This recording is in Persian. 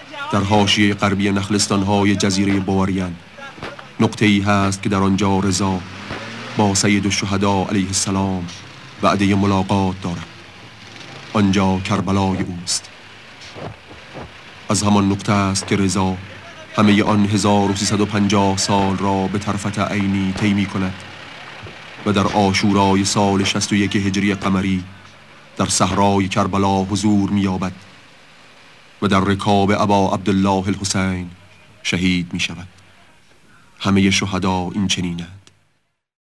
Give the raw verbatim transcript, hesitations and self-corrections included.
در حاشیه غربی نخلستان‌های جزیره بواریان نقطه‌ای هست که در آنجا رضا با سید الشهدا علیه السلام وعده ملاقات دارد. آنجا کربلای اوست. از همان نقطه است که رضا همه آن هزار و سیصد و پنجاه سال را به طرفت عینی طی می کند و در عاشورای سال شصت و یک هجری قمری در صحرای کربلا حضور می یابد و در رکاب ابا عبدالله الحسین شهید می شود. همه شهدا این چنینند.